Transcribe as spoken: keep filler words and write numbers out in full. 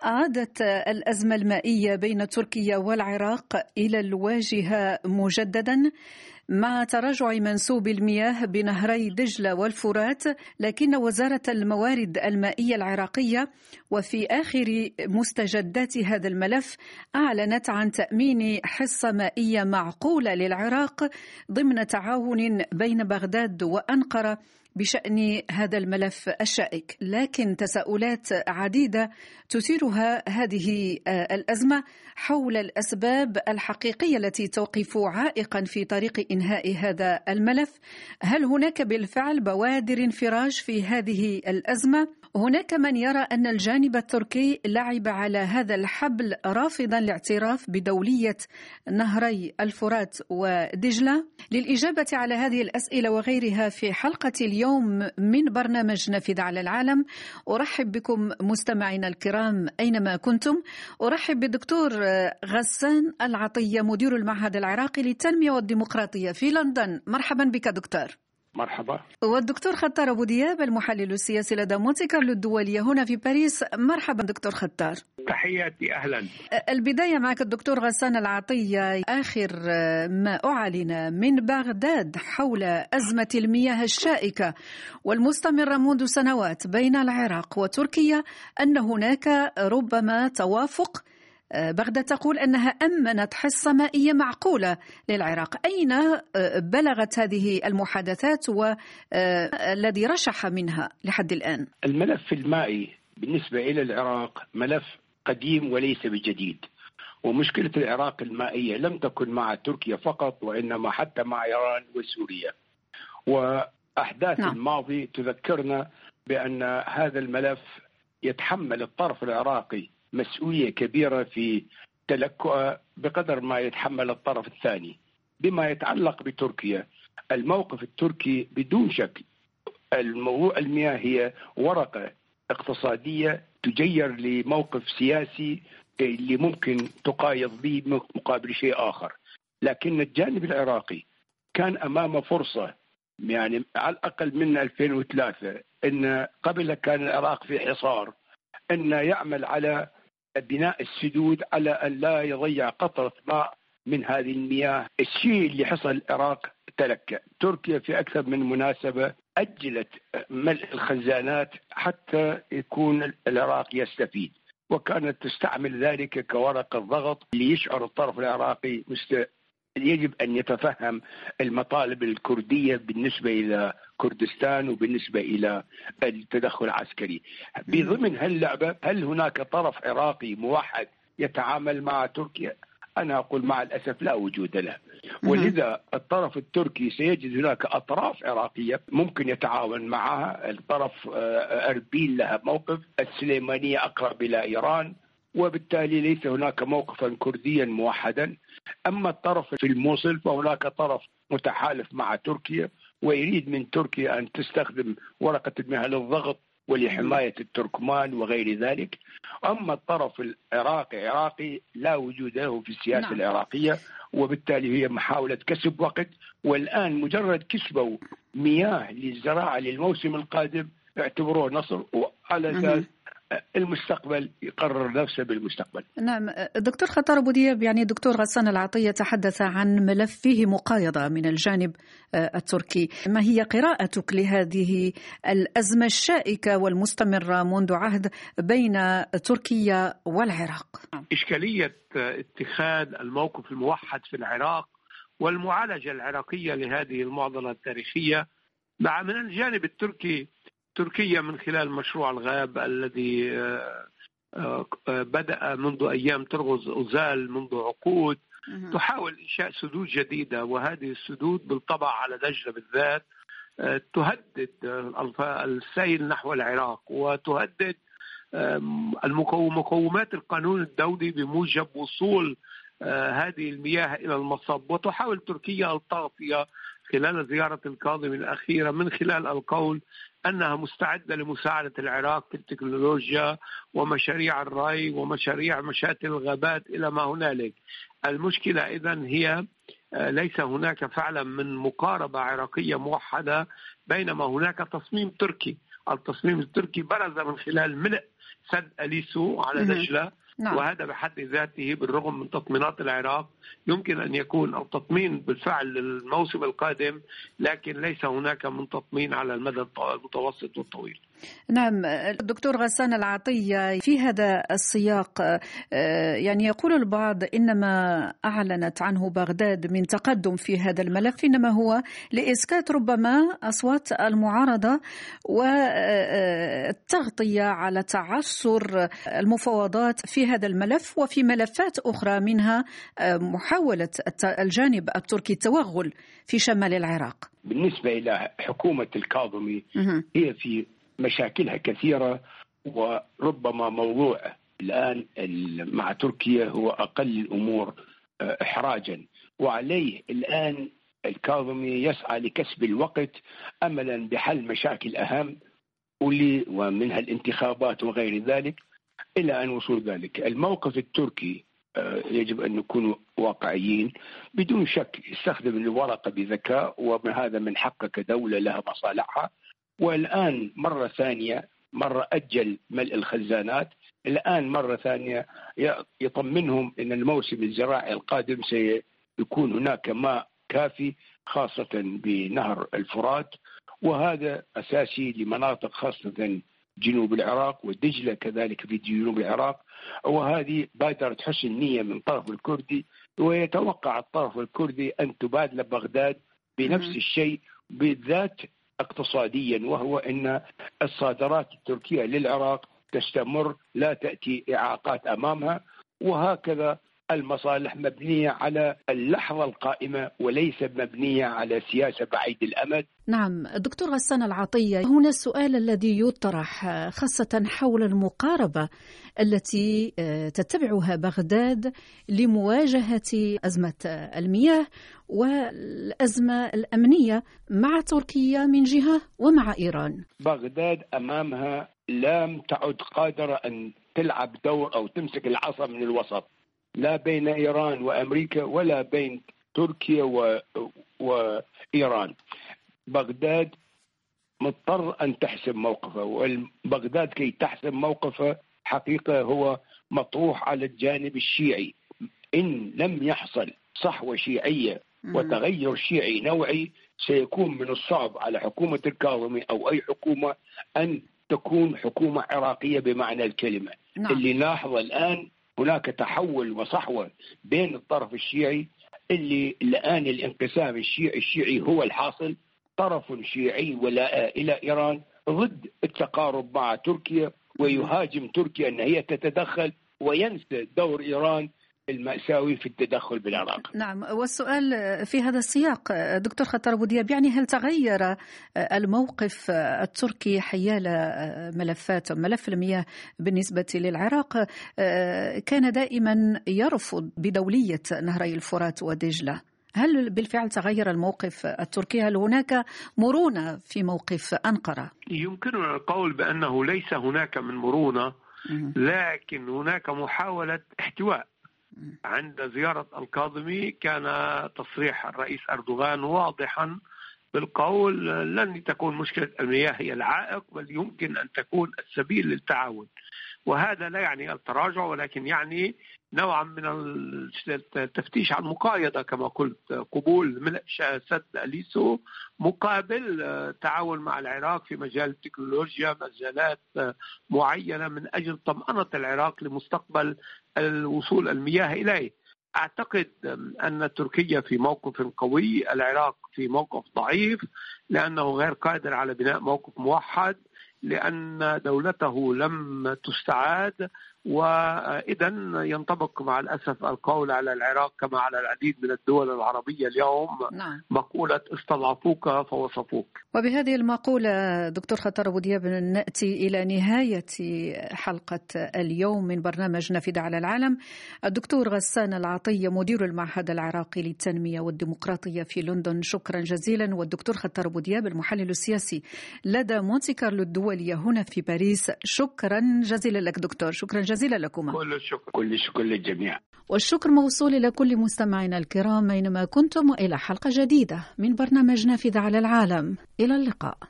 عادت الأزمة المائية بين تركيا والعراق إلى الواجهة مجددا مع تراجع منسوب المياه بنهري دجلة والفرات، لكن وزارة الموارد المائية العراقية وفي آخر مستجدات هذا الملف أعلنت عن تأمين حصة مائية معقولة للعراق ضمن تعاون بين بغداد وأنقرة بشأن هذا الملف الشائك. لكن تساؤلات عديدة تثيرها هذه الأزمة حول الأسباب الحقيقية التي توقف عائقا في طريق إنهاء هذا الملف. هل هناك بالفعل بوادر انفراج في هذه الأزمة؟ هناك من يرى أن الجانب التركي لعب على هذا الحبل رافضا الاعتراف بدولية نهري الفرات ودجلة. للإجابة على هذه الأسئلة وغيرها في حلقة اليوم من برنامج نافذة على العالم أرحب بكم مستمعينا الكرام أينما كنتم. أرحب بالدكتور غسان العطية مدير المعهد العراقي للتنمية والديمقراطية في لندن. مرحبا بك دكتور. مرحبا. والدكتور خطار أبو دياب المحلل السياسي لدى مونتي كارلو الدولية هنا في باريس. مرحبا دكتور خطار. تحياتي، أهلا. البداية معك الدكتور غسان العطية. آخر ما أعلن من بغداد حول أزمة المياه الشائكة والمستمرة منذ سنوات بين العراق وتركيا أن هناك ربما توافق. بغداد تقول أنها أمنت حصة مائية معقولة للعراق. أين بلغت هذه المحادثات والذي رشح منها لحد الآن؟ الملف المائي بالنسبة إلى العراق ملف قديم وليس بجديد، ومشكلة العراق المائية لم تكن مع تركيا فقط وإنما حتى مع إيران وسوريا. وأحداث نعم. الماضي تذكرنا بأن هذا الملف يتحمل الطرف العراقي مسؤولية كبيرة في تلكؤه بقدر ما يتحمل الطرف الثاني. بما يتعلق بتركيا، الموقف التركي بدون شك الموضوع المياه هي ورقة اقتصادية تجير لموقف سياسي اللي ممكن تقايض به مقابل شيء آخر. لكن الجانب العراقي كان أمامه فرصة، يعني على الأقل من ألفين وثلاثة إن قبل كان العراق في حصار، أن يعمل على بناء السدود على أن لا يضيع قطرة ماء من هذه المياه. الشيء اللي حصل العراق تلك تركيا في أكثر من مناسبة أجلت ملء الخزانات حتى يكون العراق يستفيد، وكانت تستعمل ذلك كورقة ضغط ليشعر الطرف العراقي مست... يجب أن يتفهم المطالب الكردية بالنسبة إلى كردستان وبالنسبة إلى التدخل العسكري. بضمن هاللعبة هل هناك طرف عراقي موحد يتعامل مع تركيا؟ أنا أقول مع الأسف لا وجود له، ولذا الطرف التركي سيجد هناك أطراف عراقية ممكن يتعاون معها. الطرف أربيل لها موقف، السليمانية أقرب إلى إيران، وبالتالي ليس هناك موقفا كرديا موحدا. أما الطرف في الموصل فهناك طرف متحالف مع تركيا ويريد من تركيا أن تستخدم ورقة المياه للضغط ولحماية التركمان وغير ذلك. أما الطرف العراقي عراقي لا وجود له في السياسة نعم. العراقية، وبالتالي هي محاولة كسب وقت. والآن مجرد كسبوا مياه للزراعة للموسم القادم اعتبروه نصر، وعلى أساس المستقبل يقرر نفسه بالمستقبل. نعم دكتور خطار أبو دياب، يعني دكتور غسان العطية تحدث عن ملف فيه مقايضة من الجانب التركي. ما هي قراءتك لهذه الأزمة الشائكة والمستمرة منذ عهد بين تركيا والعراق؟ إشكالية اتخاذ الموقف الموحد في العراق والمعالجة العراقية لهذه المعضلة التاريخية مع من الجانب التركي. تركيا من خلال مشروع الغاب الذي بدأ منذ أيام ترغز أوزال منذ عقود تحاول إنشاء سدود جديدة، وهذه السدود بالطبع على دجلة بالذات تهدد السيل نحو العراق وتهدد مقومات القانون الدولي بموجب وصول هذه المياه إلى المصب. وتحاول تركيا التغطية خلال زيارة الكاظمي الأخيرة من خلال القول أنها مستعدة لمساعدة العراق في التكنولوجيا ومشاريع الري ومشاريع مشاتل الغابات إلى ما هنالك. المشكلة إذن هي ليس هناك فعلا من مقاربة عراقية موحدة، بينما هناك تصميم تركي. التصميم التركي برز من خلال ملء سد أليسو على دجلة. نعم. وهذا بحد ذاته بالرغم من تطمينات العراق يمكن أن يكون التطمين بالفعل للموسم القادم، لكن ليس هناك من تطمين على المدى المتوسط والطويل. نعم دكتور غسان العطية، في هذا السياق يعني يقول البعض إنما أعلنت عنه بغداد من تقدم في هذا الملف إنما هو لإسكات ربما أصوات المعارضة والتغطية على تعثر المفاوضات في هذا الملف وفي ملفات أخرى منها محاولة الجانب التركي التوغل في شمال العراق. بالنسبة إلى حكومة الكاظمي هي في مشاكلها كثيرة، وربما موضوع الآن مع تركيا هو أقل الأمور إحراجا، وعليه الآن الكاظمي يسعى لكسب الوقت أملا بحل مشاكل أهم ومنها الانتخابات وغير ذلك إلى أن وصول ذلك. الموقف التركي يجب أن نكون واقعيين بدون شك، يستخدم الورقة بذكاء وهذا من حقه كدولة لها مصالحها، والآن مرة ثانية مرة أجل ملء الخزانات، الآن مرة ثانية يطمنهم أن الموسم الزراعي القادم سيكون هناك ماء كافي خاصة بنهر الفرات، وهذا أساسي لمناطق خاصة جنوب العراق ودجلة كذلك في جنوب العراق، وهذه بادرة حسن نية من طرف الكردي، ويتوقع الطرف الكردي أن تبادل بغداد بنفس الشيء بالذات اقتصاديا، وهو أن الصادرات التركية للعراق تستمر لا تأتي إعاقات أمامها، وهكذا المصالح مبنية على اللحظة القائمة وليس مبنية على سياسة بعيد الأمد. نعم دكتور غسان العطية، هنا السؤال الذي يطرح خاصة حول المقاربة التي تتبعها بغداد لمواجهة أزمة المياه والأزمة الأمنية مع تركيا من جهة ومع إيران. بغداد أمامها لم تعد قادرة أن تلعب دور أو تمسك العصا من الوسط، لا بين إيران وأمريكا ولا بين تركيا و... وإيران. بغداد مضطر أن تحسم موقفه، وبغداد كي تحسم موقفه حقيقة هو مطروح على الجانب الشيعي. إن لم يحصل صحوة شيعية وتغير شيعي نوعي سيكون من الصعب على حكومة الكاظمي أو أي حكومة أن تكون حكومة عراقية بمعنى الكلمة. نعم. اللي نلاحظ الآن هناك تحول وصحوة بين الطرف الشيعي، اللي الآن الانقسام الشيعي الشيعي هو الحاصل، طرف شيعي ولاء إلى إيران ضد التقارب مع تركيا ويهاجم تركيا أن هي تتدخل وينسى دور إيران المأساوي في التدخل بالعراق. نعم، والسؤال في هذا السياق دكتور خطر أبو دياب، يعني هل تغير الموقف التركي حيال ملفات ملف المياه بالنسبة للعراق؟ كان دائما يرفض بدولية نهري الفرات ودجلة، هل بالفعل تغير الموقف التركي؟ هل هناك مرونة في موقف أنقرة؟ يمكننا القول بأنه ليس هناك من مرونة، لكن هناك محاولة احتواء. عند زيارة الكاظمي كان تصريح الرئيس أردوغان واضحا بالقول لن تكون مشكلة المياه هي العائق، بل يمكن أن تكون السبيل للتعاون، وهذا لا يعني التراجع ولكن يعني نوعا من التفتيش عن مقايضة كما قلت، قبول ملء سد أليسو مقابل تعاون مع العراق في مجال التكنولوجيا، مجالات معينة من أجل طمأنة العراق لمستقبل الوصول المياه إليه. أعتقد أن تركيا في موقف قوي، العراق في موقف ضعيف لأنه غير قادر على بناء موقف موحد، لأن دولته لم تستعاد، وإذا ينطبق مع الأسف القول على العراق كما على العديد من الدول العربية اليوم. نعم. مقولة استضعفوك فوصفوك. وبهذه المقولة دكتور خطر أبو دياب نأتي إلى نهاية حلقة اليوم من برنامج نافذة على العالم. الدكتور غسان العطية مدير المعهد العراقي للتنمية والديمقراطية في لندن، شكرا جزيلا. والدكتور خطر أبو دياب المحلل السياسي لدى مونتي كارلو الدولية هنا في باريس، شكرا جزيلا لك دكتور. شكرا جزيلا لكما. كل الشكر كل الشكر للجميع. والشكر موصول إلى كل مستمعينا الكرام أينما كنتم، وإلى حلقة جديدة من برنامج نافذة على العالم. إلى اللقاء.